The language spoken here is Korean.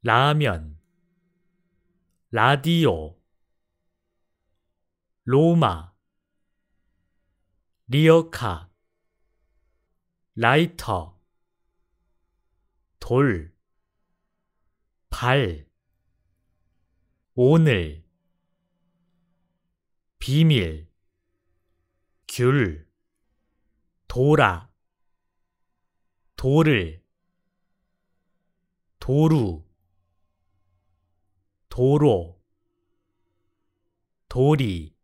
라면, 라디오, 로마, 리어카, 라이터, 돌, 발, 오늘, 비밀, 귤, 도라, 도를, 도루, 도로, 도리,